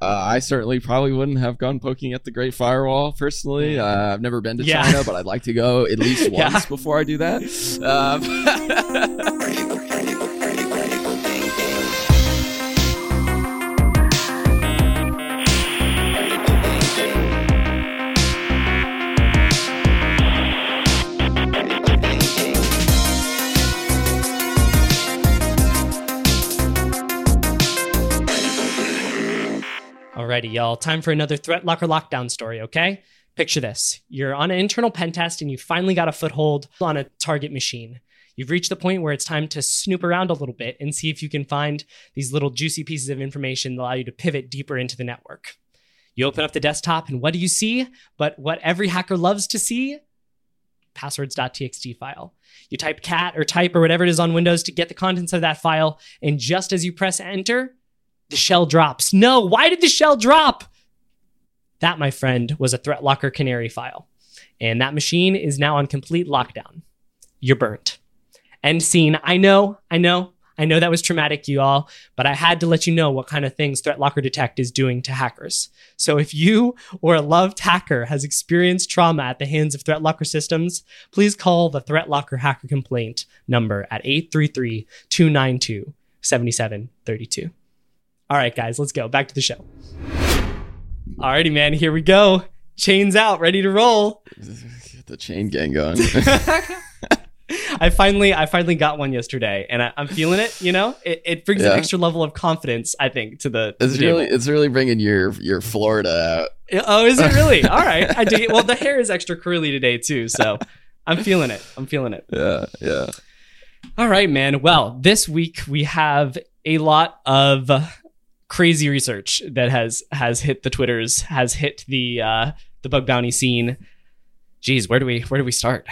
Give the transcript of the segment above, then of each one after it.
I certainly probably wouldn't have gone poking at the Great Firewall personally. I've never been to China, but I'd like to go at least once before I do that. Alrighty, y'all. Time for another Threat Locker lockdown story, okay? Picture this. You're on an internal pen test and you finally got a foothold on a target machine. You've reached the point where it's time to snoop around a little bit and see if you can find these little juicy pieces of information that allow you to pivot deeper into the network. You open up the desktop and what do you see? But what every hacker loves to see? Passwords.txt file. You type cat or type or whatever it is on Windows to get the contents of that file, and just as you press enter, the shell drops. No, why did the shell drop? That, my friend, was a Threat Locker canary file. And that machine is now on complete lockdown. You're burnt. End scene. I know that was traumatic, you all, but I had to let you know what kind of things Threat Locker Detect is doing to hackers. So if you or a loved hacker has experienced trauma at the hands of Threat Locker systems, please call the Threat Locker hacker complaint number at 833-292-7732. All right, guys, let's go. Back to the show. Alrighty, man, here we go. Chains out, ready to roll. Get the chain gang going. I finally got one yesterday, and I'm feeling it. You know, it brings an extra level of confidence, I think, to the. It's really bringing your Florida out. Oh, is it really? All right, I dig it. Well, the hair is extra curly today too, so I'm feeling it. Yeah. All right, man. Well, this week we have a lot of crazy research that has hit the Twitters, has hit the bug bounty scene. Geez, where do we start?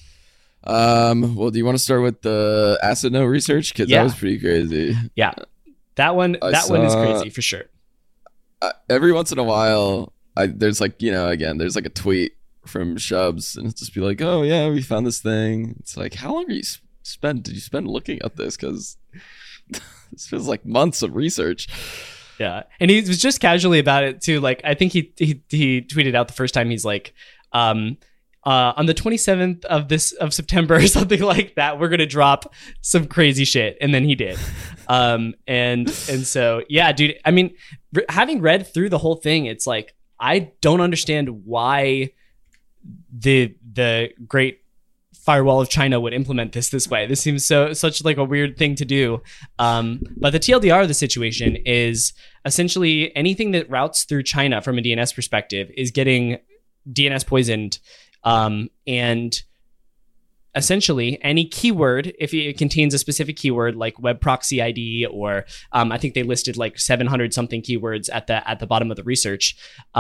Well, do you want to start with the acid note research? Because that was pretty crazy. Yeah, that one is crazy for sure. Every once in a while, there's like, there's like a tweet from Shubs, and it's just be like, oh yeah, we found this thing. It's like, how long did you spend looking at this? Because this feels like months of research. Yeah, and he was just casually about it too. Like, I think he tweeted out the first time. He's like, on the 27th of September or something like that, we're gonna drop some crazy shit, and then he did. And so yeah, dude. I mean, having read through the whole thing, it's like I don't understand why the Great Firewall of China would implement this way. This seems such like a weird thing to do. But the TLDR of the situation is essentially anything that routes through China from a DNS perspective is getting DNS poisoned. And essentially any keyword, if it contains a specific keyword like web proxy ID, or I think they listed like 700 something keywords at the bottom of the research.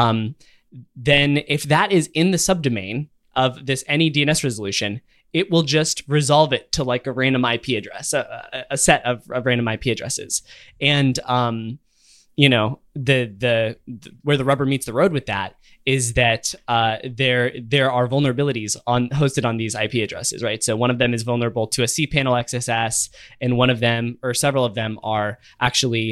Then if that is in the subdomain of this any DNS resolution, it will just resolve it to like a random IP address, a set of random IP addresses. And, the where the rubber meets the road with that is that there are vulnerabilities hosted on these IP addresses, right? So one of them is vulnerable to a cPanel XSS, and one of them, or several of them, are actually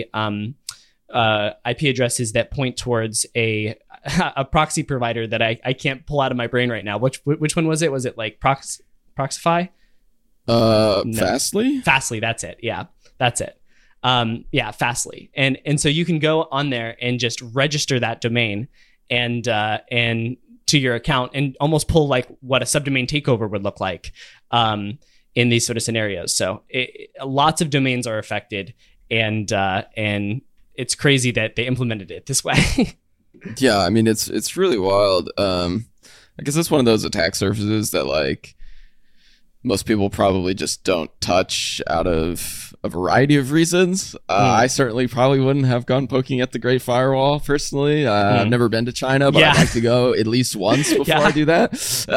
IP addresses that point towards a proxy provider that I can't pull out of my brain right now. Which one was it? Was it like Proxify? No. Fastly? Fastly, that's it. Yeah, that's it. Fastly. And so you can go on there and just register that domain and to your account and almost pull like what a subdomain takeover would look like in these sort of scenarios. So lots of domains are affected, and it's crazy that they implemented it this way. Yeah, I mean, it's really wild. I guess it's one of those attack surfaces that like most people probably just don't touch out of a variety of reasons. I certainly probably wouldn't have gone poking at the Great Firewall personally. I've never been to China, but I'd like to go at least once before I do that.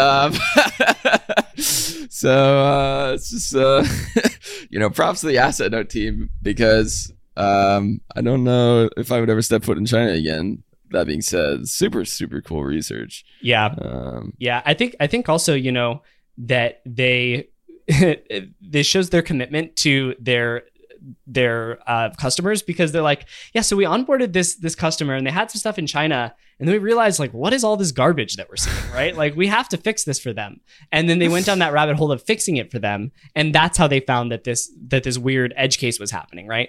So it's just, props to the Asset Note team, because I don't know if I would ever step foot in China again. That being said, super, super cool research. Yeah. I think also, that this shows their commitment to their their customers, because they're like, yeah, so we onboarded this customer and they had some stuff in China, and then we realized, like, what is all this garbage that we're seeing, right? Like, we have to fix this for them. And then they went down that rabbit hole of fixing it for them, and that's how they found that this weird edge case was happening, right?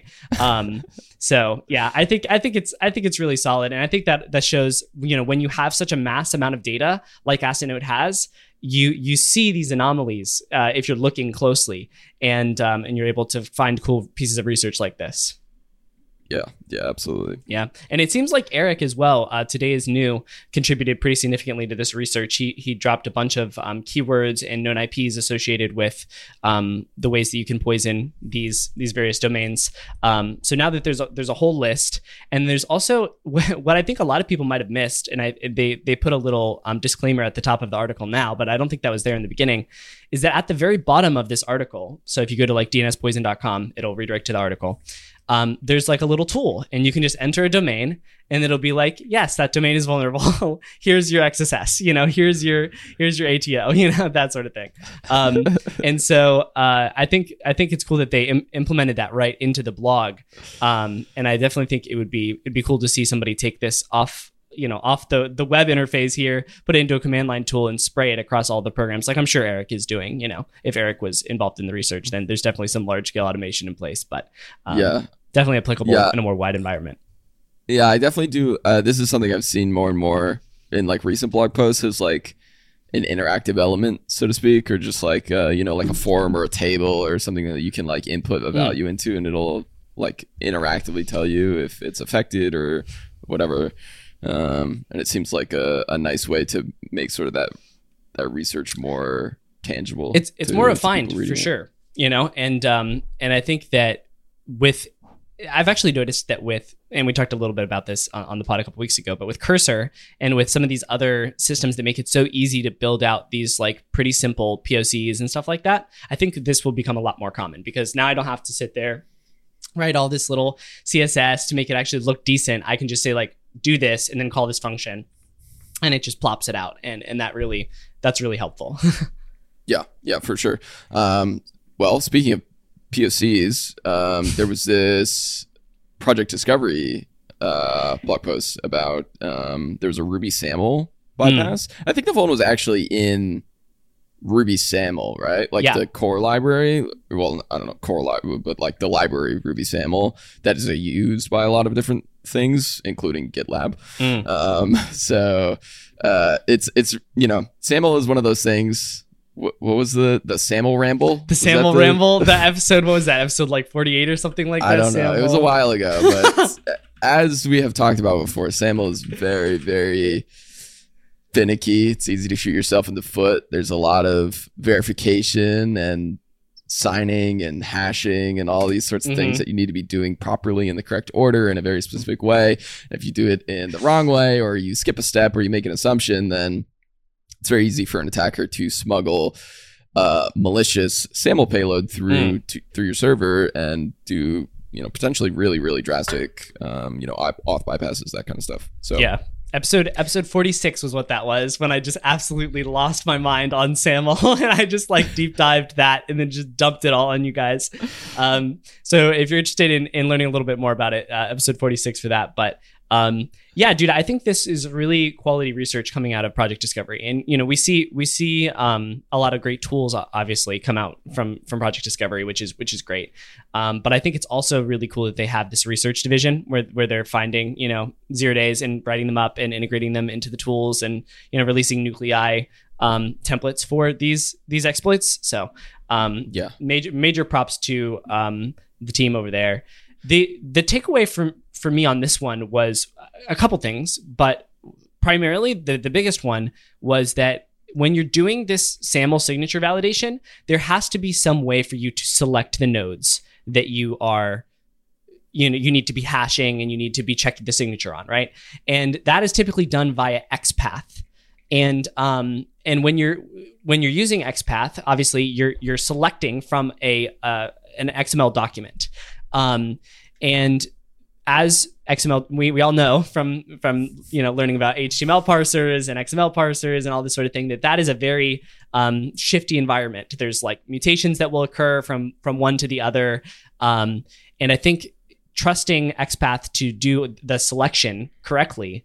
So yeah, I think it's really solid, and I think that shows, when you have such a mass amount of data like AssetNode has, you see these anomalies if you're looking closely, and you're able to find cool pieces of research like this. Yeah, absolutely. Yeah. And it seems like Eric as well, Today Is New, contributed pretty significantly to this research. He dropped a bunch of keywords and known IPs associated with the ways that you can poison these various domains. So now that there's a whole list, and there's also what I think a lot of people might have missed, and they put a little disclaimer at the top of the article now, but I don't think that was there in the beginning, is that at the very bottom of this article, so if you go to like dnspoison.com, it'll redirect to the article. There's like a little tool, and you can just enter a domain, and it'll be like, yes, that domain is vulnerable. Here's your XSS, here's your ATO, that sort of thing. And so I think it's cool that they implemented that right into the blog. And I definitely think it'd be cool to see somebody take this off the web interface here, put it into a command line tool and spray it across all the programs, like I'm sure Eric is doing. If Eric was involved in the research, then there's definitely some large scale automation in place, but definitely applicable in a more wide environment. Yeah, I definitely do. This is something I've seen more and more in like recent blog posts, is like an interactive element, so to speak, or just like, like a forum or a table or something that you can like input a value into, and it'll like interactively tell you if it's affected or whatever. And it seems like a nice way to make sort of that research more tangible. It's more refined for sure, and I think that I've actually noticed that and we talked a little bit about this on the pod a couple weeks ago, but with Cursor and with some of these other systems that make it so easy to build out these like pretty simple POCs and stuff like that, I think this will become a lot more common, because now I don't have to sit there, write all this little CSS to make it actually look decent. I can just say like, do this and then call this function, and it just plops it out. And that's really helpful. Yeah, for sure. Well, speaking of POCs, there was this Project Discovery blog post about there was a Ruby SAML bypass. I think the phone was actually in Ruby SAML, right? Like the core library. Well, I don't know core library, but like the library Ruby SAML that is used by a lot of different things, including GitLab. So it's SAML is one of those things. What was the SAML ramble? The SAML ramble. The episode, what was that? Episode like 48 or something like that? I don't know. It was a while ago, but as we have talked about before, SAML is very, very finicky. It's easy to shoot yourself in the foot. There's a lot of verification and signing and hashing and all these sorts of things that you need to be doing properly in the correct order in a very specific way. If you do it in the wrong way, or you skip a step, or you make an assumption, then it's very easy for an attacker to smuggle malicious SAML payload through your server and do potentially really, really drastic auth bypasses, that kind of stuff. So yeah. Episode 46 was what that was, when I just absolutely lost my mind on SAML, and I just like deep dived that and then just dumped it all on you guys. So if you're interested in learning a little bit more about it, episode 46 for that. But yeah, dude, I think this is really quality research coming out of Project Discovery, and we see a lot of great tools obviously come out from Project Discovery, which is great. But I think it's also really cool that they have this research division where they're finding 0 days and writing them up and integrating them into the tools, and releasing nuclei templates for these exploits. So major props to the team over there. The takeaway for me on this one was a couple things, but primarily the biggest one was that when you're doing this SAML signature validation, there has to be some way for you to select the nodes that you are, you need to be hashing and you need to be checking the signature on, right? And that is typically done via XPath. And when you're using XPath, obviously you're selecting from an XML document. And as XML, we all know from learning about HTML parsers and XML parsers and all this sort of thing, that is a very shifty environment. There's like mutations that will occur from one to the other. And I think trusting XPath to do the selection correctly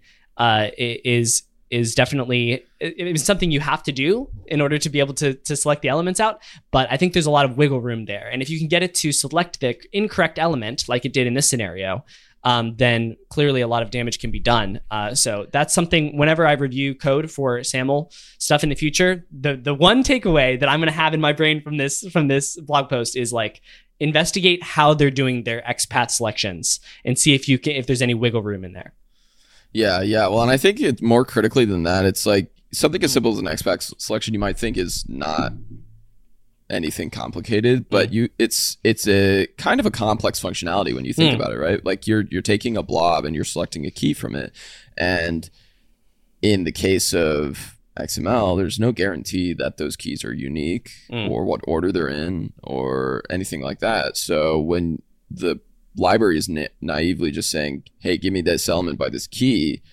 is definitely it's something you have to do in order to be able to select the elements out. But I think there's a lot of wiggle room there. And if you can get it to select the incorrect element, like it did in this scenario, then clearly a lot of damage can be done. So that's something whenever I review code for SAML stuff in the future, the one takeaway that I'm going to have in my brain from this blog post is like, investigate how they're doing their XPath selections and see if there's any wiggle room in there. Yeah. Well, and I think it's more critically than that. It's like something as simple as an XPath selection you might think is not anything complicated, but it's a kind of a complex functionality when you think about it, right? Like you're taking a blob and you're selecting a key from it. And in the case of XML, there's no guarantee that those keys are unique or what order they're in or anything like that. So when the library is naively just saying, hey, give me this element by this key,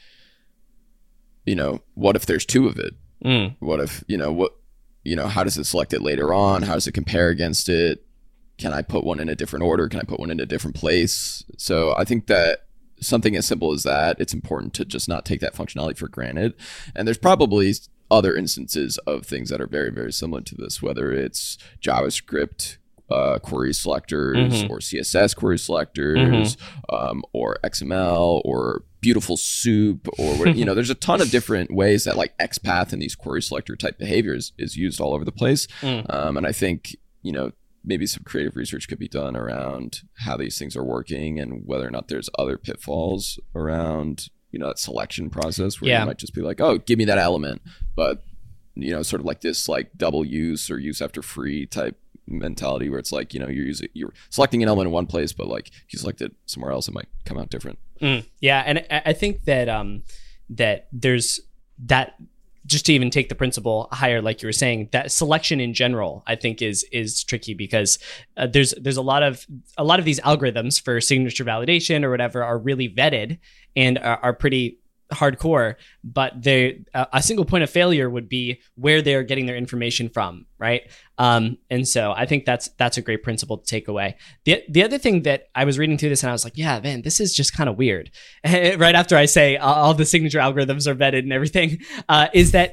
what if there's two of it? What if, how does it select it later on? How does it compare against it? Can I put one in a different order? Can I put one in a different place? So I think that something as simple as that, it's important to just not take that functionality for granted. And there's probably other instances of things that are very, very similar to this, whether it's JavaScript query selectors or CSS query selectors or XML or beautiful soup or there's a ton of different ways that like XPath and these query selector type behaviors is used all over the place. And I think, maybe some creative research could be done around how these things are working and whether or not there's other pitfalls around, that selection process where you might just be like, oh, give me that element. But, sort of like this like double use or use after free type mentality where it's like, you're selecting an element in one place, but like if you select it somewhere else, it might come out different. Yeah. And I think that, that there's that, just to even take the principle higher, like you were saying, that selection in general, I think is tricky because there's a lot of these algorithms for signature validation or whatever are really vetted and are pretty hardcore, but a single point of failure would be where they're getting their information from, right? And so I think that's a great principle to take away. The other thing that I was reading through this and I was like, yeah, man, this is just kind of weird. Right after I say all the signature algorithms are vetted and everything, is that,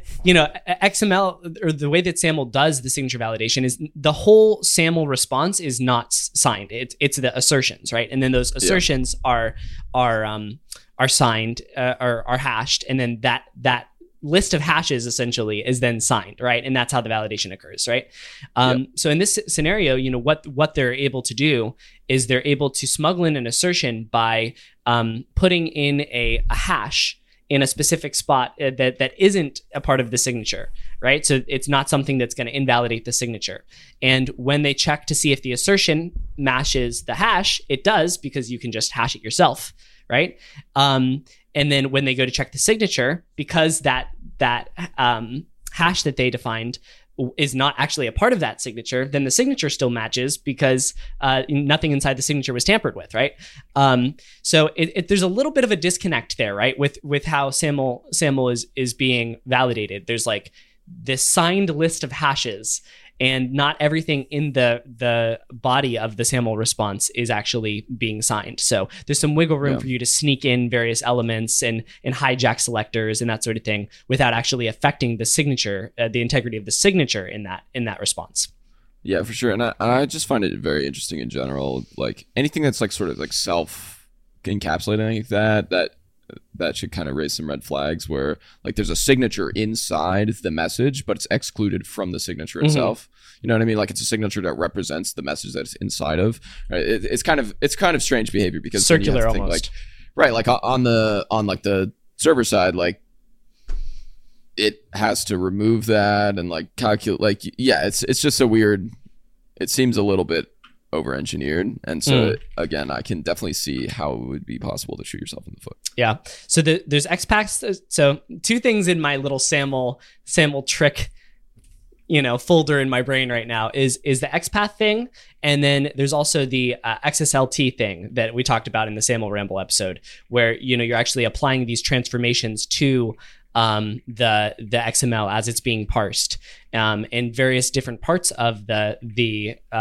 XML or the way that SAML does the signature validation is the whole SAML response is not signed. It's the assertions, right? And then those assertions are signed or are hashed, and then that list of hashes essentially is then signed, right? And that's how the validation occurs, right? So in this scenario, what they're able to do is they're able to smuggle in an assertion by putting in a hash in a specific spot that isn't a part of the signature, right? So it's not something that's going to invalidate the signature. And when they check to see if the assertion matches the hash, it does, because you can just hash it yourself, right? And then when they go to check the signature, because that hash that they defined is not actually a part of that signature, then the signature still matches because nothing inside the signature was tampered with, right? So there's a little bit of a disconnect there, right? With how SAML is being validated. There's like this signed list of hashes, and not everything in the body of the SAML response is actually being signed. So there's some wiggle room for you to sneak in various elements and hijack selectors and that sort of thing without actually affecting the signature, the integrity of the signature in that response. Yeah, for sure. And I just find it very interesting in general. Like anything that's like sort of like self-encapsulating like that should kind of raise some red flags where like there's a signature inside the message, but it's excluded from the signature itself. You know what I mean? Like it's a signature that represents the message that it's inside of. Right? It's kind of strange behavior because circular almost. Like, right? Like on like the server side, like it has to remove that and like calculate. Like it's just so weird. It seems a little bit over-engineered, and so again, I can definitely see how it would be possible to shoot yourself in the foot. Yeah. So there's XPath. So two things in my little SAML trick, folder in my brain right now is the XPath thing, and then there's also the XSLT thing that we talked about in the SAML Ramble episode, where you're actually applying these transformations to the XML as it's being parsed, in various different parts of the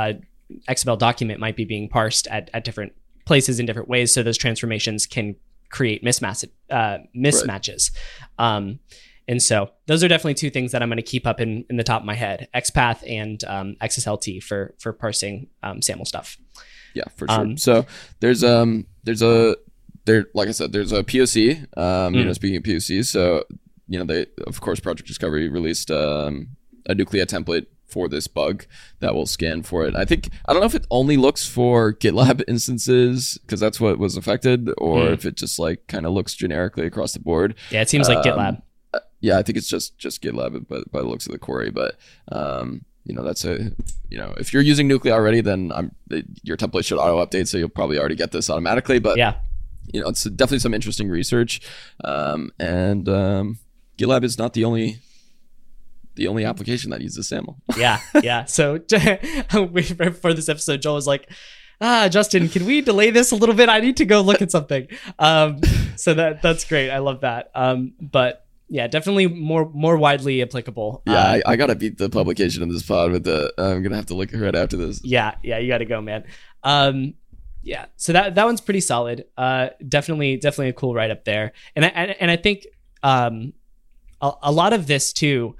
XML document might be being parsed at different places in different ways, so those transformations can create mismatches. And so those are definitely two things that I'm going to keep up in the top of my head: XPath and XSLT for parsing SAML stuff. Yeah, for sure. So there's like I said, there's a POC. Speaking of POCs, so they, of course, Project Discovery released a Nuclei template for this bug that will scan for it. I don't know if it only looks for GitLab instances because that's what was affected, or if it just like kind of looks generically across the board. Yeah, it seems like GitLab. Yeah, I think it's just GitLab by the looks of the query. But that's if you're using Nuclei already, then your template should auto update, so you'll probably already get this automatically. But yeah, it's definitely some interesting research, and GitLab is not the only application that uses SAML. Yeah. So for this episode, Joel was like, Justin, can we delay this a little bit? I need to go look at something. So that's great. I love that. But yeah, definitely more widely applicable. Yeah, I gotta beat the publication of this pod with I'm gonna have to look right after this. Yeah, you gotta go, man. Yeah, so that one's pretty solid. Definitely a cool write up there. And I think a lot of this too,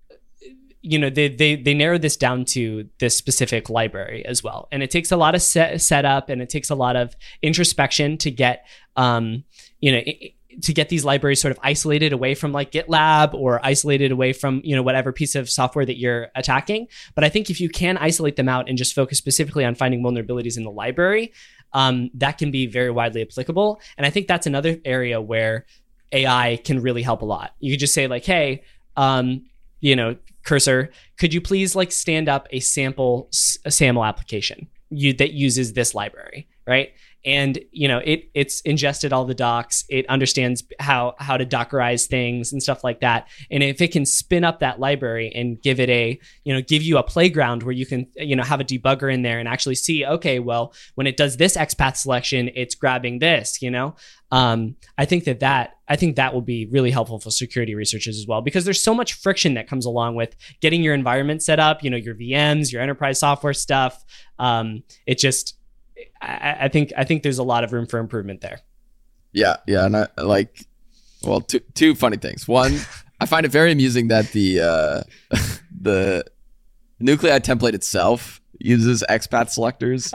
they narrow this down to this specific library as well. And it takes a lot of setup, and it takes a lot of introspection to get, to get these libraries sort of isolated away from like GitLab, or isolated away from, whatever piece of software that you're attacking. But I think if you can isolate them out and just focus specifically on finding vulnerabilities in the library, that can be very widely applicable. And I think that's another area where AI can really help a lot. You could just say like, hey, Cursor, could you please like stand up a SAML application that uses this library, right? And it's ingested all the docs. It understands how to Dockerize things and stuff like that. And if it can spin up that library and give it give you a playground where you can have a debugger in there and actually see, okay, well, when it does this XPath selection, it's grabbing this. I think that will be really helpful for security researchers as well, because there's so much friction that comes along with getting your environment set up. Your VMs, your enterprise software stuff. I think there's a lot of room for improvement there. Yeah, and I like, well, two funny things. One, I find it very amusing that the Nuclei template itself uses XPath selectors.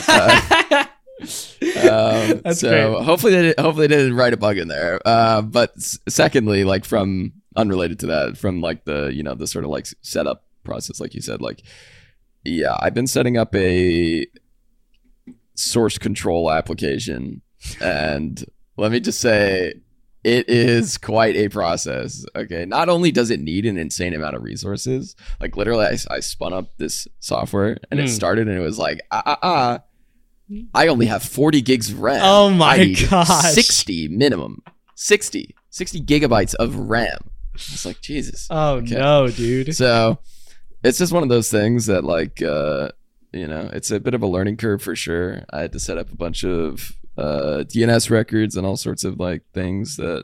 That's so great. Hopefully they didn't write a bug in there. But secondly, like from unrelated to that, from like the sort of like setup process, like you said, like, yeah, I've been setting up a source control application, and let me just say, it is quite a process. Okay, not only does it need an insane amount of resources, like literally I spun up this software and it started and it was like I only have 40 gigs of RAM. Oh my gosh. 60 minimum. 60 gigabytes of RAM. It's like, Jesus. Oh okay. No, dude. So it's just one of those things that like it's a bit of a learning curve for sure. I had to set up a bunch of DNS records and all sorts of like things that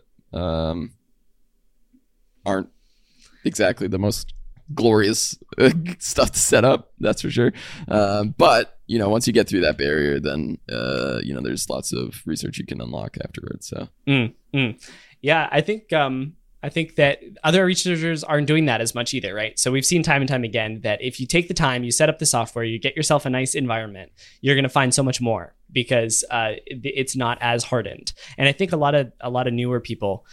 aren't exactly the most glorious stuff to set up, that's for sure. But once you get through that barrier, then there's lots of research you can unlock afterwards. So yeah, I think that other researchers aren't doing that as much either, right? So we've seen time and time again that if you take the time, you set up the software, you get yourself a nice environment, you're going to find so much more because it's not as hardened. And I think a lot of newer people,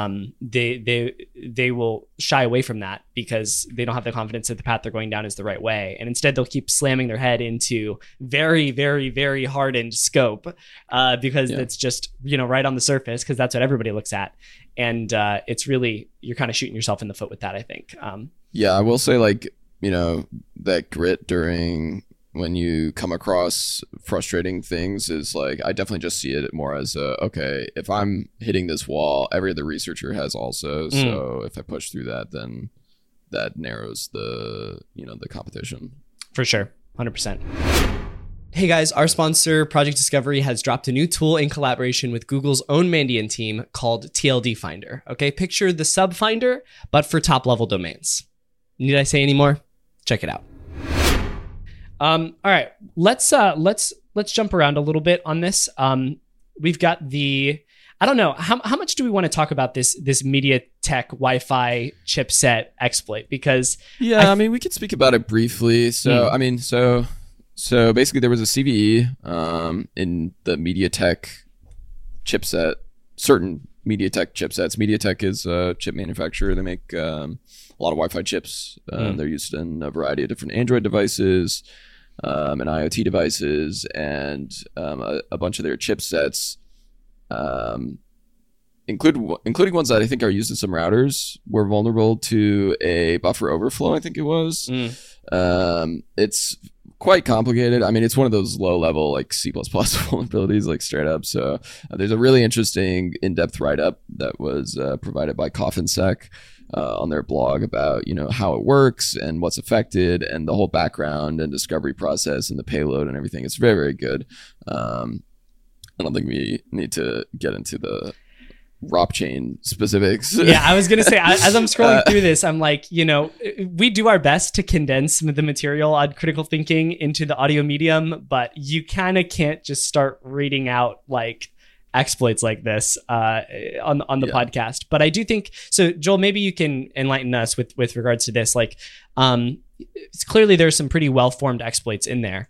they will shy away from that because they don't have the confidence that the path they're going down is the right way, and instead they'll keep slamming their head into very, very, very hardened scope because it's just right on the surface, because that's what everybody looks at. And it's really, you're kind of shooting yourself in the foot with that, I think. I will say, like, that grit during when you come across frustrating things is like, I definitely just see it more as okay, if I'm hitting this wall, every other researcher has also. So if I push through that, then that narrows the competition. For sure. 100%. Hey guys, our sponsor, Project Discovery, has dropped a new tool in collaboration with Google's own Mandiant team called TLD Finder. Okay, picture the sub finder, but for top level domains. Need I say any more? Check it out. All right, let's jump around a little bit on this. We've got I don't know how much do we want to talk about this MediaTek Wi-Fi chipset exploit, because I mean we could speak about it briefly. So I mean so basically there was a CVE in the MediaTek chipset, certain MediaTek chipsets. MediaTek is a chip manufacturer. They make a lot of Wi-Fi chips. They're used in a variety of different Android devices and IoT devices, and a bunch of their chipsets, including ones that I think are used in some routers, were vulnerable to a buffer overflow, I think it was. It's quite complicated. I mean, it's one of those low-level like C++ vulnerabilities, like straight up. So there's a really interesting in-depth write-up that was provided by CoffinSec on their blog about, you know, how it works and what's affected and the whole background and discovery process and the payload and everything. It's very, very good. I don't think we need to get into the ROP chain specifics. Yeah, I was gonna say, as I'm scrolling through this, I'm like, you know, we do our best to condense some of the material on critical thinking into the audio medium, but you kind of can't just start reading out like exploits like this on the podcast. But I do think so. Joel, maybe you can enlighten us with regards to this. Like, it's clearly there's some pretty well formed exploits in there.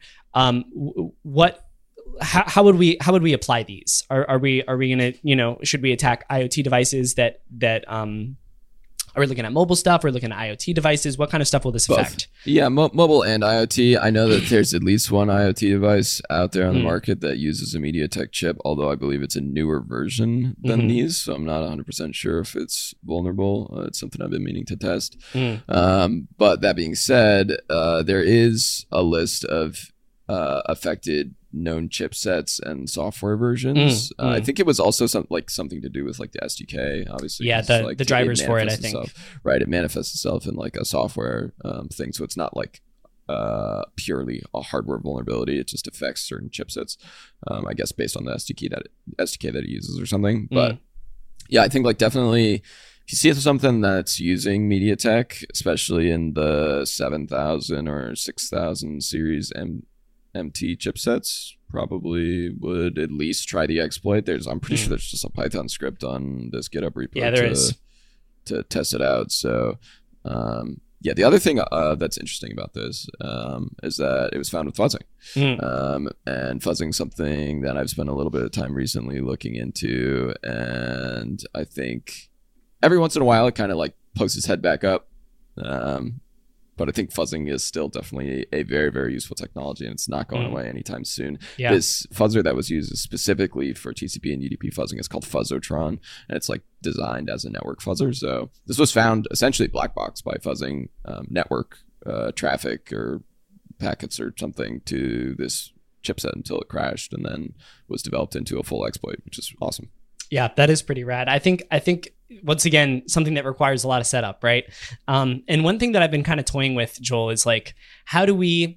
How would we apply these? Are we gonna, you know, should we attack IoT devices that are we looking at mobile stuff? We're looking at IoT devices. What kind of stuff will this affect? Yeah, mobile and IoT. I know that there's at least one IoT device out there on the market that uses a MediaTek chip, although I believe it's a newer version than these, so I'm not 100% sure if it's vulnerable. It's something I've been meaning to test. But that being said, there is a list of affected known chipsets and software versions. I think it was also something to do with like the SDK, obviously. Yeah, the drivers for it, I think. Right, it manifests itself in like a software thing, so it's not like purely a hardware vulnerability. It just affects certain chipsets, I guess, based on the SDK that it uses or something. But yeah, I think like definitely if you see something that's using MediaTek, especially in the 7000 or 6000 series MT chipsets, probably would at least try the exploit. I'm pretty sure there's just a Python script on this GitHub repo. Yeah, there is, to test it out. So yeah, the other thing that's interesting about this is that it was found with fuzzing. And fuzzing something that I've spent a little bit of time recently looking into, and I think every once in a while it kind of like pokes its head back up. But I think fuzzing is still definitely a very, very useful technology, and it's not going away anytime soon. Yeah. This fuzzer that was used specifically for TCP and UDP fuzzing is called Fuzzotron, and it's like designed as a network fuzzer. So this was found essentially black box by fuzzing network traffic or packets or something to this chipset until it crashed, and then was developed into a full exploit, which is awesome. Yeah, that is pretty rad. I think once again, something that requires a lot of setup, right? And one thing that I've been kind of toying with, Joel, is like, how do we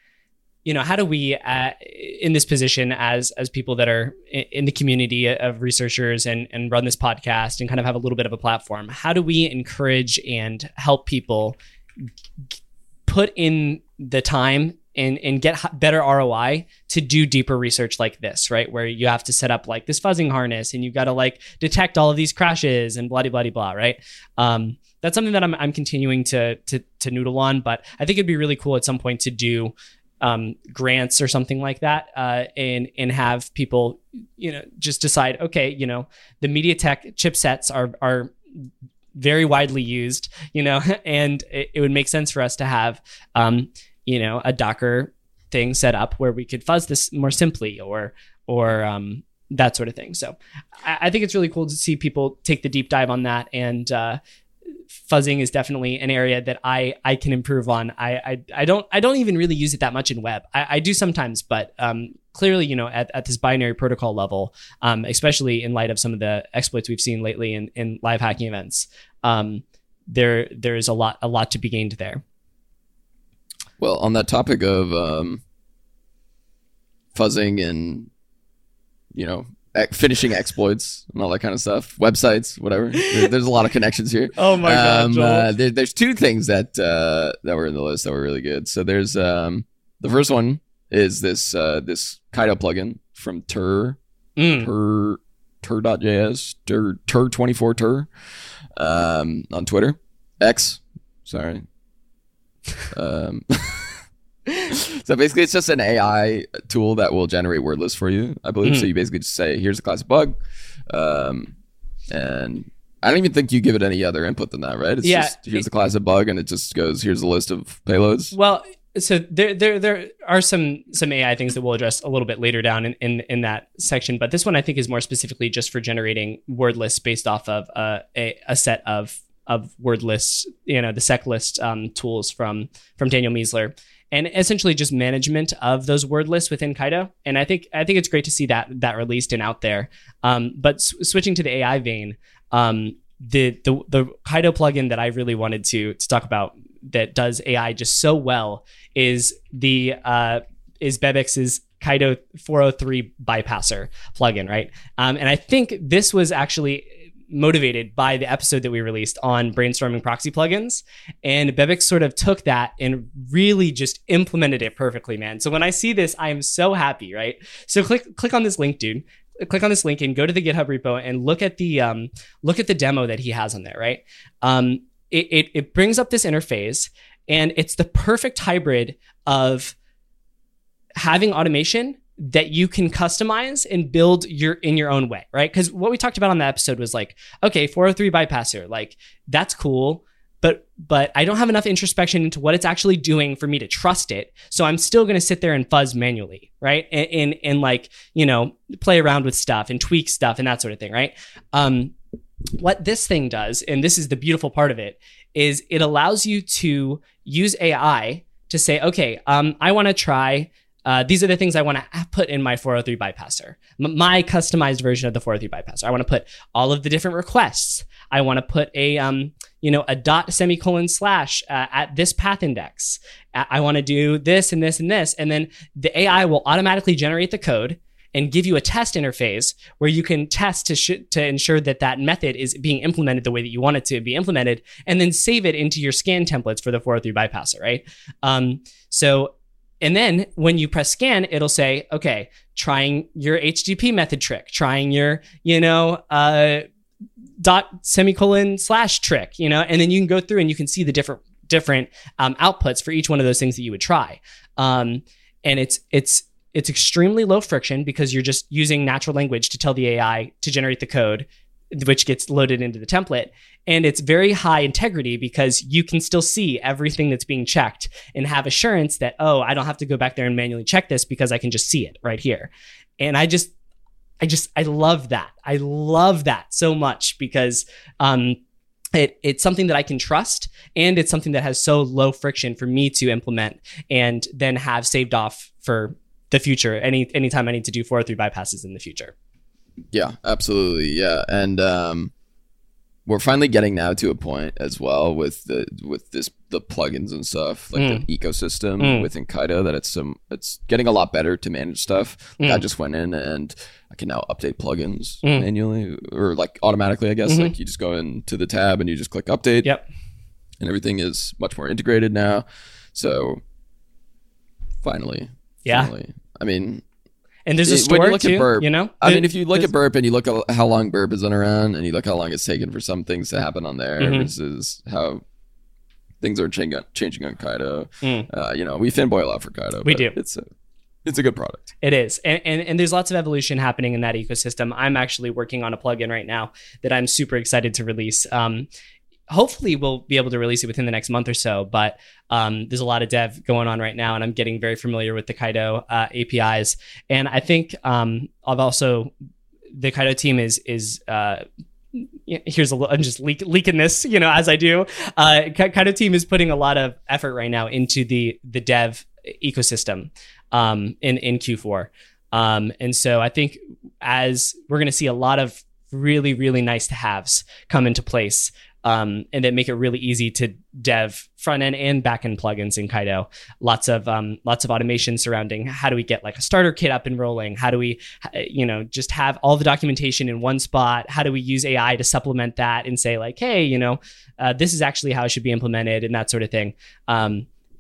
in this position as people that are in the community of researchers and run this podcast and kind of have a little bit of a platform, how do we encourage and help people put in the time and get better ROI to do deeper research like this, right? Where you have to set up like this fuzzing harness and you've got to like detect all of these crashes and blah, blah, blah, blah, right? That's something that I'm continuing to noodle on, but I think it'd be really cool at some point to do grants or something like that, and have people, you know, just decide, okay, you know, the MediaTek chipsets are very widely used, you know, and it would make sense for us to have, you know, a Docker thing set up where we could fuzz this more simply or that sort of thing. So I think it's really cool to see people take the deep dive on that. And fuzzing is definitely an area that I can improve on. I don't even really use it that much in web. I do sometimes, but clearly, you know, at this binary protocol level, especially in light of some of the exploits we've seen lately in live hacking events, there is a lot to be gained there. Well, on that topic of fuzzing and, you know, finishing exploits and all that kind of stuff, websites, whatever. There's a lot of connections here. Oh my God, Joel. There's two things that were in the list that were really good. So there's The first one is this Kaido plugin from Tur.js, Tur24Tur, on Twitter, X. Sorry. So basically, it's just an AI tool that will generate word lists for you, I believe. So you basically just say, here's a classic bug. And I don't even think you give it any other input than that, right? It's just, here's a classic bug, and it just goes, here's a list of payloads. Well, so there are some AI things that we'll address a little bit later down in that section. But this one, I think, is more specifically just for generating word lists based off of a set of word lists, the sec list tools from Daniel Miessler. And essentially just management of those word lists within Kaido. And I think it's great to see that released and out there. But switching to the AI vein, the Kaido plugin that I really wanted to talk about that does AI just so well is Bebex's Kaido 403 bypasser plugin, right? And I think this was actually motivated by the episode that we released on brainstorming proxy plugins, and Bebex sort of took that and really just implemented it perfectly, man. So when I see this, I am so happy, right? So click on this link, dude. Click on this link and go to the GitHub repo and look at the demo that he has on there, right? It brings up this interface, and it's the perfect hybrid of having automation that you can customize and build in your own way, right? Because what we talked about on that episode was like, okay, 403 bypasser, like that's cool, but I don't have enough introspection into what it's actually doing for me to trust it. So I'm still going to sit there and fuzz manually, right? And like, play around with stuff and tweak stuff and that sort of thing, right? What this thing does, and this is the beautiful part of it, is it allows you to use AI to say, okay, I want to try. These are the things I want to put in my 403 bypasser, my customized version of the 403 bypasser. I want to put all of the different requests. I want to put a dot semicolon slash at this path index. I want to do this and this and this. And then the AI will automatically generate the code and give you a test interface where you can test to ensure that method is being implemented the way that you want it to be implemented, and then save it into your scan templates for the 403 bypasser, right? And then when you press scan, it'll say, okay, trying your HTTP method trick, trying your, dot semicolon slash trick, and then you can go through and you can see the different outputs for each one of those things that you would try. And it's extremely low friction because you're just using natural language to tell the AI to generate the code, which gets loaded into the template. And it's very high integrity because you can still see everything that's being checked and have assurance that, oh, I don't have to go back there and manually check this because I can just see it right here. And I love that. I love that so much because it's something that I can trust, and it's something that has so low friction for me to implement and then have saved off for the future. Anytime I need to do 403 bypasses in the future. Yeah, absolutely. Yeah. And we're finally getting now to a point as well with the plugins and stuff, like the ecosystem within Kaido, that it's getting a lot better to manage stuff. Like I just went in and I can now update plugins manually, or like automatically, I guess. Like you just go into the tab and you just click update. Yep. And everything is much more integrated now. So finally. I mean, and there's a store too, Burp, if you look at Burp and you look at how long Burp has been around, and you look how long it's taken for some things to happen on there versus how things are changing on Kaido. We fanboy a lot for Kaido. We do. It's a good product. It is. And there's lots of evolution happening in that ecosystem. I'm actually working on a plugin right now that I'm super excited to release. Hopefully we'll be able to release it within the next month or so, but there's a lot of dev going on right now, and I'm getting very familiar with the Kaido APIs. And I think the Kaido team is here's a little, I'm just leaking this, as I do. Kaido team is putting a lot of effort right now into the dev ecosystem in Q4. And so I think as we're going to see a lot of really, really nice to haves come into place, and that make it really easy to dev front end and back end plugins in Kaido. Lots of automation surrounding how do we get like a starter kit up and rolling? How do we, just have all the documentation in one spot? How do we use AI to supplement that and say like, hey, this is actually how it should be implemented and that sort of thing.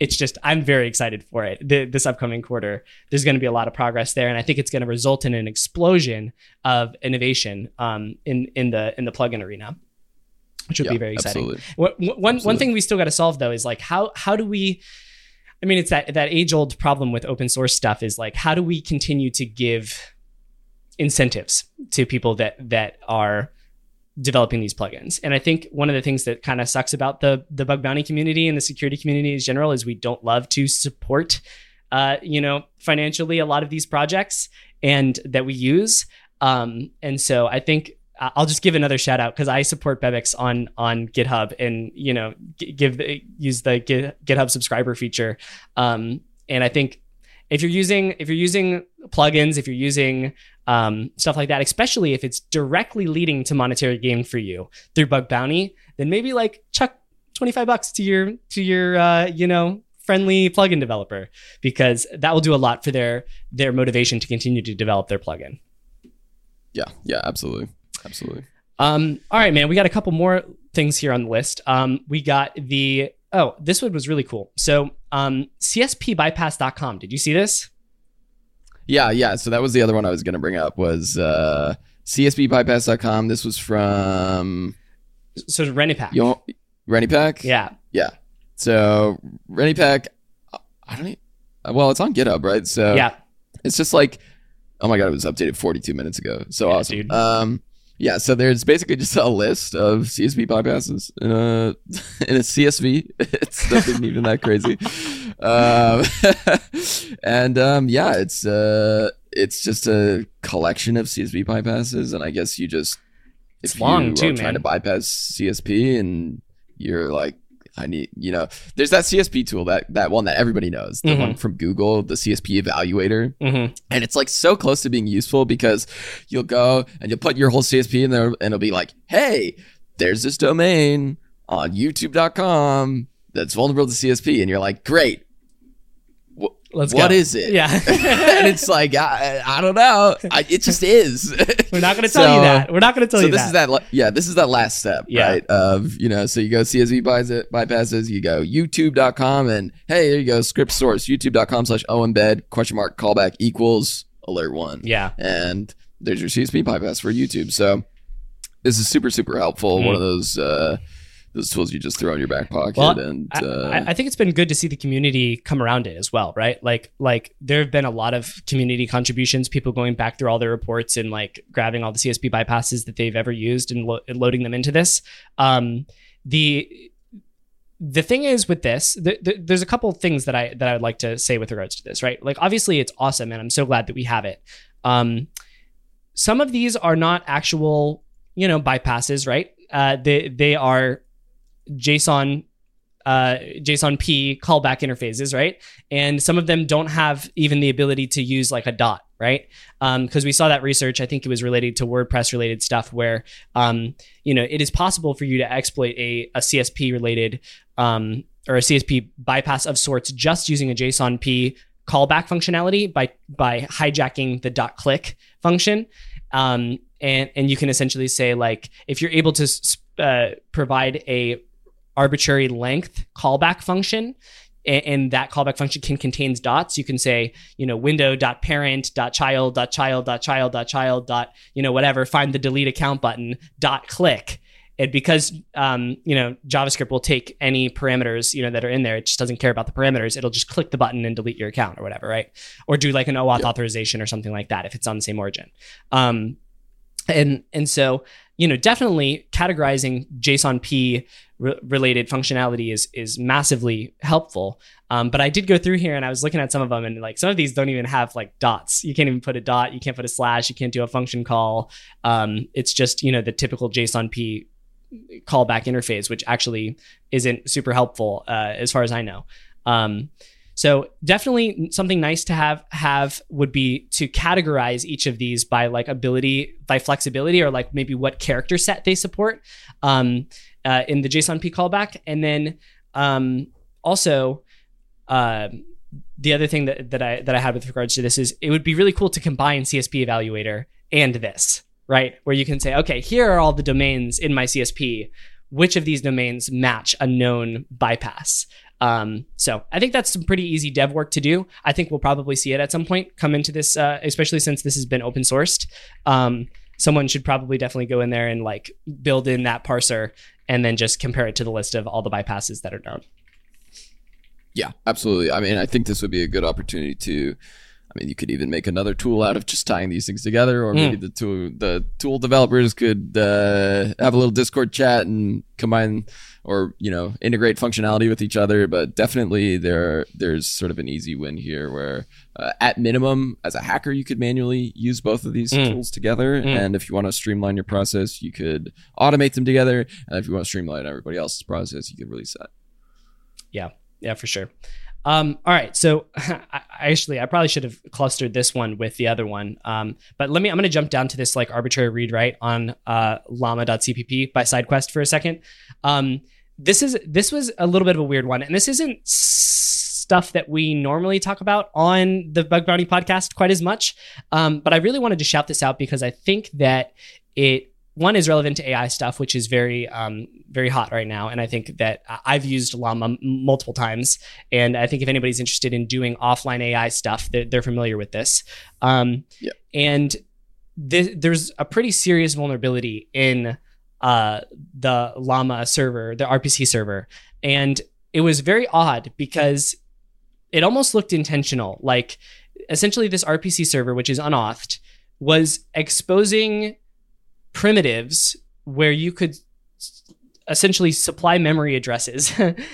it's just, I'm very excited for it. This upcoming quarter, there's going to be a lot of progress there. And I think it's going to result in an explosion of innovation in the plugin arena, which would be very exciting. Absolutely. One thing we still got to solve though is like, how do we, I mean, it's that age old problem with open source stuff is like, how do we continue to give incentives to people that are developing these plugins? And I think one of the things that kind of sucks about the bug bounty community and the security community in general is we don't love to support, financially a lot of these projects and that we use. And so I think I'll just give another shout out because I support Bebex on GitHub and, use the GitHub subscriber feature. And I think if you're using plugins, if you're using stuff like that, especially if it's directly leading to monetary gain for you through bug bounty, then maybe like chuck $25 to your friendly plugin developer, because that will do a lot for their motivation to continue to develop their plugin. Yeah, absolutely. All right, man, we got a couple more things here on the list. We got this one was really cool. So CSPbypass.com. Did you see this? Yeah. So that was the other one I was going to bring up was CSPbypass.com. This was from... So Renipack. Renipack? Yeah. So Renipack, well, it's on GitHub, right? So yeah, it's just like, oh my God, it was updated 42 minutes ago. So yeah, awesome. Dude. Yeah, so there's basically just a list of CSV bypasses in a CSV. It's nothing even that crazy. It's just a collection of CSV bypasses, and I guess you just it's long too, man. Trying to bypass CSP, and you're like, there's that CSP tool, that one that everybody knows, the one from Google, the CSP evaluator. And it's like so close to being useful because you'll go and you'll put your whole CSP in there and it'll be like, hey, there's this domain on youtube.com that's vulnerable to CSP. And you're like, great. What is it? Yeah. And it's like, I don't know. It just is. We're not going to tell you that. We're not going to tell you that. This is that last step, right? Of, so you go CSV bypasses, you go youtube.com and hey, there you go, script source, youtube.com/oembed, !callback equals alert1. Yeah. And there's your CSV bypass for YouTube. So this is super, super helpful. One of those tools you just throw in your back pocket. Well, and I think it's been good to see the community come around it as well, right? Like there have been a lot of community contributions, people going back through all their reports and like grabbing all the CSP bypasses that they've ever used and loading them into this. The thing is with this, there's a couple of things that I would like to say with regards to this, right? Like obviously it's awesome and I'm so glad that we have it. Some of these are not actual, bypasses, right? They are JSON P callback interfaces, right? And some of them don't have even the ability to use like a dot, right? Because we saw that research, I think it was related to WordPress related stuff where, it is possible for you to exploit a CSP related or a CSP bypass of sorts just using a JSON P callback functionality by hijacking the .click function. And you can essentially say like, if you're able to provide a arbitrary length callback function, and that callback function can contains dots, you can say, window.parent.child.child.child.child. Whatever, find the delete account button, .click. And because, JavaScript will take any parameters, that are in there, it just doesn't care about the parameters. It'll just click the button and delete your account or whatever, right? Or do like an OAuth authorization or something like that if it's on the same origin. And so, definitely categorizing JSON P related functionality is massively helpful. But I did go through here and I was looking at some of them and like some of these don't even have like dots. You can't even put a dot. You can't put a slash. You can't do a function call. It's just, the typical JSON P callback interface, which actually isn't super helpful as far as I know. So definitely something nice to have would be to categorize each of these by like by flexibility or like maybe what character set they support in the JSON P callback. And then also the other thing that I had with regards to this is it would be really cool to combine CSP evaluator and this, right? Where you can say, okay, here are all the domains in my CSP. Which of these domains match a known bypass? So I think that's some pretty easy dev work to do. I think we'll probably see it at some point come into this, especially since this has been open sourced. Someone should probably definitely go in there and like build in that parser and then just compare it to the list of all the bypasses that are known. Yeah, absolutely. I mean, I think this would be a good opportunity to, I mean, you could even make another tool out of just tying these things together, or maybe the tool developers could have a little Discord chat and combine or, you know, integrate functionality with each other. But definitely there's sort of an easy win here where at minimum, as a hacker, you could manually use both of these tools together. And if you want to streamline your process, you could automate them together. And if you want to streamline everybody else's process, you could release that. Yeah, for sure. All right. So I probably should have clustered this one with the other one. But I'm going to jump down to this like arbitrary read write on llama.cpp by SideQuest for a second. This was a little bit of a weird one, and this isn't stuff that we normally talk about on the Bug Bounty podcast quite as much. But I really wanted to shout this out because I think that one is relevant to AI stuff, which is very, very hot right now. And I think that I've used Llama multiple times. And I think if anybody's interested in doing offline AI stuff, they're familiar with this. And there's a pretty serious vulnerability in the Llama server, the RPC server. And it was very odd because it almost looked intentional. Like essentially this RPC server, which is unauthed, was exposing primitives where you could essentially supply memory addresses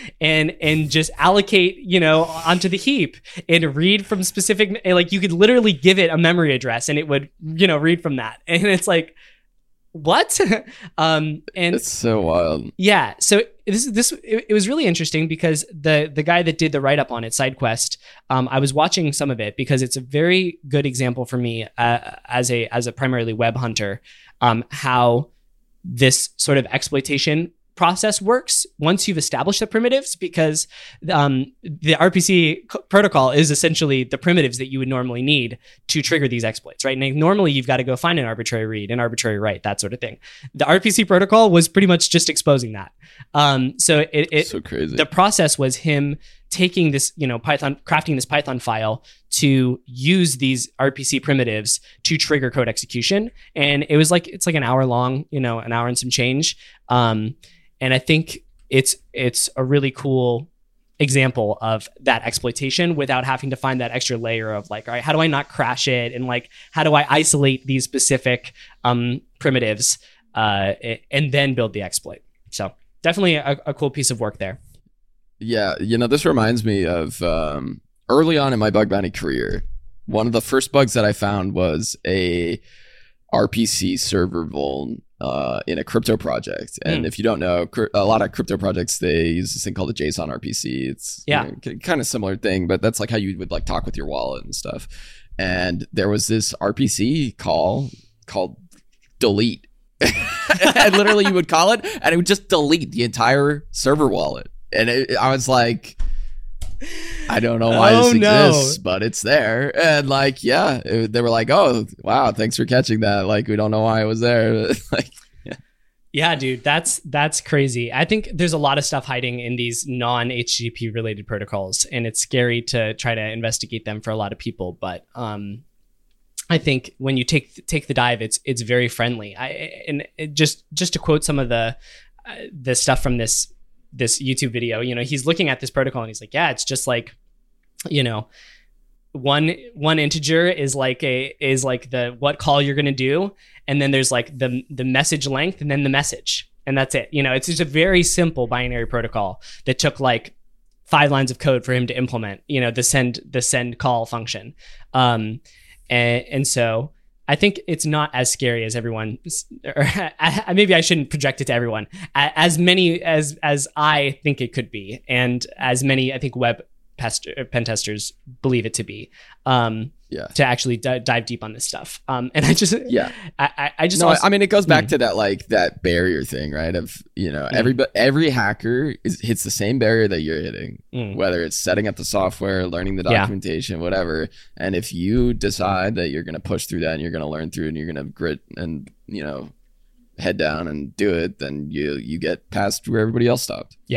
and just allocate, onto the heap and read from specific, like you could literally give it a memory address and it would, read from that. And it's like, what? And it's so wild. Yeah. So it was really interesting because the guy that did the write-up on it, SideQuest, I was watching some of it because it's a very good example for me as a primarily web hunter, how this sort of exploitation process works once you've established the primitives, because the RPC protocol is essentially the primitives that you would normally need to trigger these exploits, right? And normally you've got to go find an arbitrary read, an arbitrary write, that sort of thing. The RPC protocol was pretty much just exposing that. So so crazy. The process was him taking this, crafting this Python file to use these RPC primitives to trigger code execution. And it's like an hour long, an hour and some change. And I think it's a really cool example of that exploitation without having to find that extra layer of like, all right, how do I not crash it? And like, how do I isolate these specific primitives and then build the exploit? So definitely a cool piece of work there. Yeah, this reminds me of early on in my bug bounty career, one of the first bugs that I found was a RPC server vuln in a crypto project. And if you don't know, a lot of crypto projects, they use this thing called a JSON RPC. It's kind of similar thing, but that's like how you would like talk with your wallet and stuff. And there was this RPC call called delete. And literally you would call it and it would just delete the entire server wallet. And I was like, I don't know why this exists, but it's there. And like, they were like, oh, wow, thanks for catching that. Like, we don't know why it was there. Like, yeah, dude, that's crazy. I think there's a lot of stuff hiding in these non-HTTP related protocols, and it's scary to try to investigate them for a lot of people. But I think when you take the dive, it's very friendly. Just to quote some of the stuff from this YouTube video, he's looking at this protocol and he's like, yeah, it's just like, one integer is like the what call you're going to do. And then there's like the message length and then the message. And that's it. It's just a very simple binary protocol that took like 5 lines of code for him to implement, the send call function. And so I think it's not as scary as everyone, or maybe I shouldn't project it to everyone, as many as I think it could be, and as many I think web pen testers believe it to be. To actually dive deep on this stuff. And I just I mean, it goes back to that like that barrier thing, right? Of every hacker hits the same barrier that you're hitting, whether it's setting up the software, learning the documentation, whatever. And if you decide that you're going to push through that and you're going to learn through it and you're going to grit and head down and do it, then you get past where everybody else stopped. Yeah.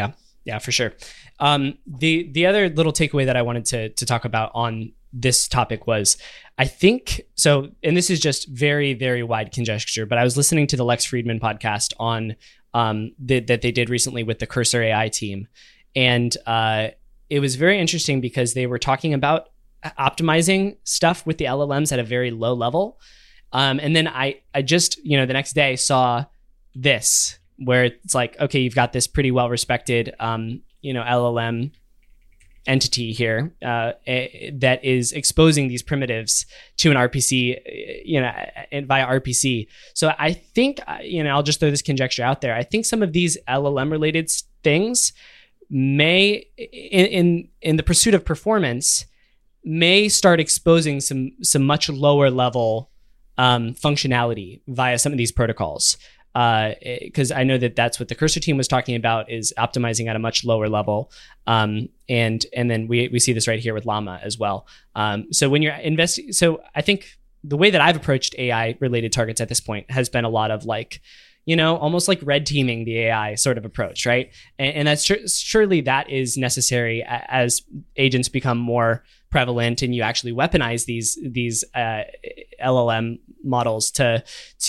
Yeah, for sure. The other little takeaway that I wanted to talk about on this topic was, I think so, and this is just very, very wide conjecture, but I was listening to the Lex Friedman podcast on that they did recently with the Cursor AI team, and it was very interesting because they were talking about optimizing stuff with the LLMs at a very low level, and then I just the next day saw this where it's like, okay, you've got this pretty well respected LLM entity here that is exposing these primitives to an RPC, via RPC. So I think, I'll just throw this conjecture out there. I think some of these LLM related things may, in the pursuit of performance, may start exposing some much lower level functionality via some of these protocols. Because I know that that's what the Cursor team was talking about, is optimizing at a much lower level. And then we see this right here with Llama as well. So when you're investing, so I think the way that I've approached AI related targets at this point has been a lot of almost like red teaming the AI sort of approach, right? And that's surely that is necessary as agents become more prevalent and you actually weaponize these LLM models to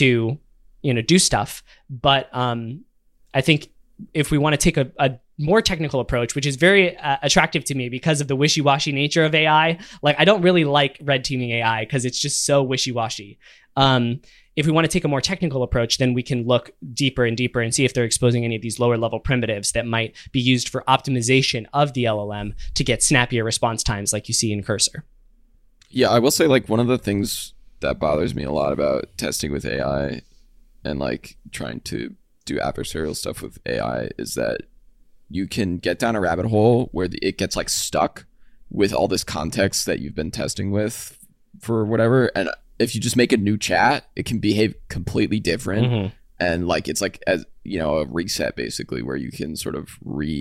do stuff. But I think if we want to take a more technical approach, which is very attractive to me because of the wishy-washy nature of AI, I don't really like red teaming AI because it's just so wishy-washy. If we want to take a more technical approach, then we can look deeper and deeper and see if they're exposing any of these lower level primitives that might be used for optimization of the LLM to get snappier response times like you see in Cursor. Yeah, I will say one of the things that bothers me a lot about testing with AI and trying to do adversarial stuff with AI is that you can get down a rabbit hole where it gets stuck with all this context that you've been testing with for whatever. And if you just make a new chat, it can behave completely different. Mm-hmm. And it's as a reset basically, where you can sort of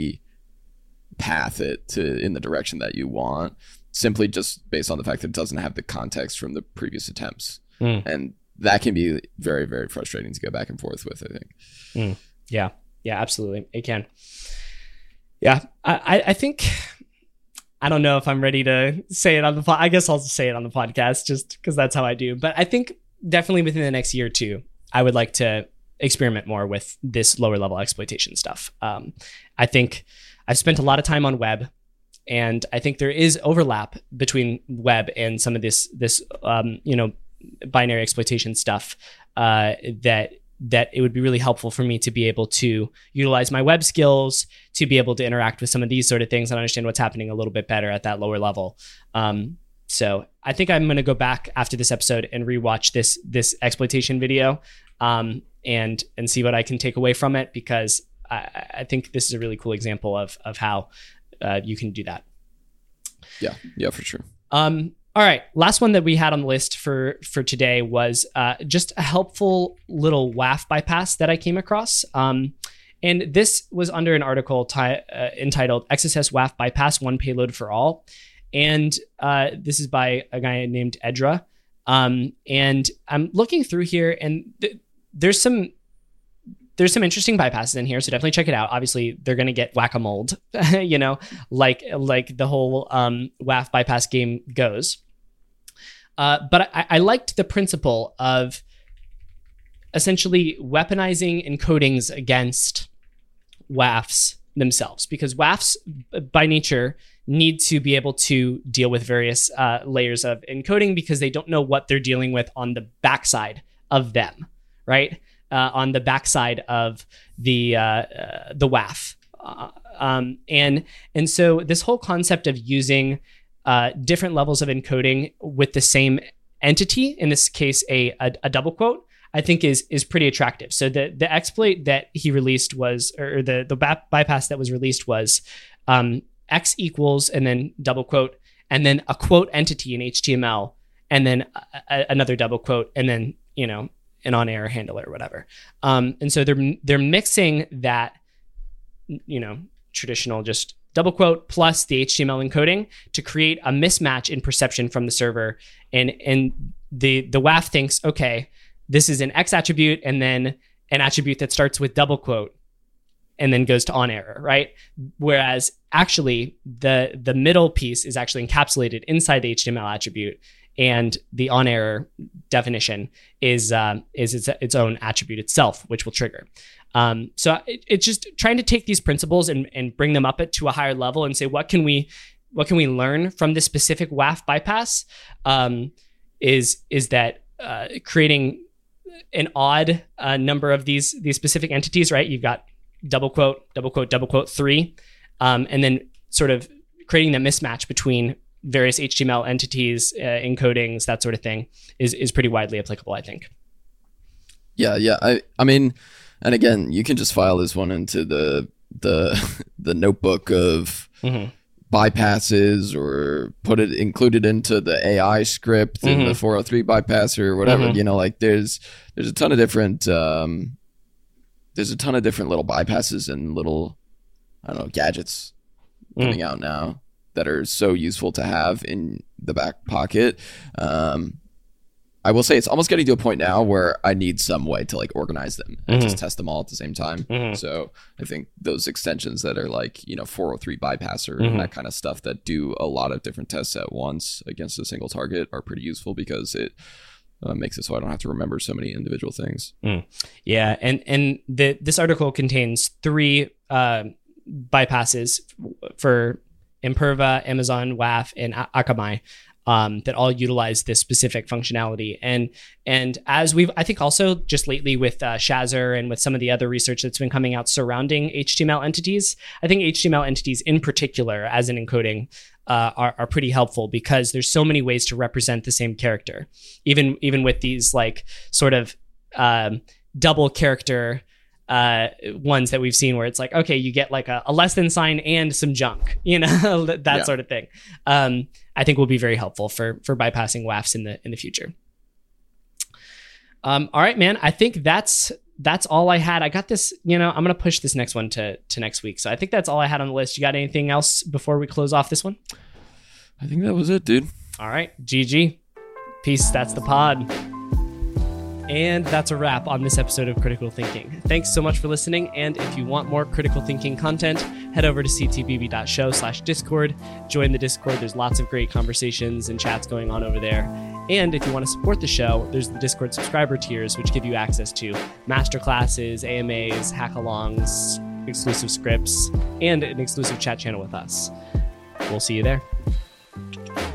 path it in the direction that you want, simply just based on the fact that it doesn't have the context from the previous attempts. And that can be very, very frustrating to go back and forth with, I think. Yeah, absolutely. It can. Yeah, I think, I don't know if I'm ready to say it on the I guess I'll say it on the podcast just because that's how I do. But I think definitely within the next year or two, I would like to experiment more with this lower level exploitation stuff. I think I've spent a lot of time on web, and I think there is overlap between web and some of this binary exploitation stuff that it would be really helpful for me to be able to utilize my web skills to be able to interact with some of these sort of things and understand what's happening a little bit better at that lower level. So I think I'm going to go back after this episode and rewatch this exploitation video and see what I can take away from it, because I think this is a really cool example of how you can do that. Yeah, for sure. All right, last one that we had on the list for today was just a helpful little WAF bypass that I came across. And this was under an article entitled XSS WAF Bypass, One Payload for All. And this is by a guy named Edra. And I'm looking through here, and there's some interesting bypasses in here, so definitely check it out. Obviously, they're going to get whack-a-moled, like the whole WAF bypass game goes. But I liked the principle of essentially weaponizing encodings against WAFs themselves, because WAFs by nature need to be able to deal with various layers of encoding because they don't know what they're dealing with on the backside of them, right? On the backside of the WAF. And so this whole concept of using different levels of encoding with the same entity, in this case, a double quote, I think is pretty attractive. So the exploit that he released was, or the bypass that was released was X equals and then double quote, and then a quote entity in HTML, and then another double quote, and then, an on-air handler or whatever. And so they're mixing that, traditional just double quote plus the HTML encoding to create a mismatch in perception from the server. And the WAF thinks, okay, this is an X attribute and then an attribute that starts with double quote. and then goes to on error, right? Whereas actually the middle piece is actually encapsulated inside the HTML attribute, and the on error definition is its own attribute itself, which will trigger. So it's just trying to take these principles and bring them up to a higher level and say, what can we learn from this specific WAF bypass? Is that creating an odd number of these specific entities, right? You've got double quote, 3, and then sort of creating the mismatch between various HTML entities, encodings, that sort of thing is pretty widely applicable, I think. Yeah. I mean, and again, you can just file this one into the notebook of bypasses, or include it into the AI script in the 403 bypasser or whatever. You know, like there's a ton of different little bypasses and little, I don't know, gadgets coming out now that are so useful to have in the back pocket. I will say it's almost getting to a point now where I need some way to like organize them and just test them all at the same time. So I think those extensions that are like, you know, 403 bypasser and that kind of stuff that do a lot of different tests at once against a single target are pretty useful, because it makes it so I don't have to remember so many individual things. Yeah, and this article contains 3 bypasses for Imperva, Amazon WAF, and Akamai. That all utilize this specific functionality. And as I think also just lately with Shazzer and with some of the other research that's been coming out surrounding HTML entities, I think HTML entities in particular as an encoding are pretty helpful, because there's so many ways to represent the same character, even with these like sort of double character ones that we've seen, where it's like, okay, you get like a less than sign and some junk, you know, that sort of thing. I think will be very helpful for bypassing WAFs in the future. All right, man. I think that's all I had. I got this, you know, I'm going to push this next one to next week. So I think that's all I had on the list. You got anything else before we close off this one? I think that was it, dude. All right. GG. Peace. That's the pod. And that's a wrap on this episode of Critical Thinking. Thanks so much for listening. And if you want more Critical Thinking content, head over to ctbb.show/Discord. Join the Discord. There's lots of great conversations and chats going on over there. And if you want to support the show, there's the Discord subscriber tiers, which give you access to masterclasses, AMAs, hack-alongs, exclusive scripts, and an exclusive chat channel with us. We'll see you there.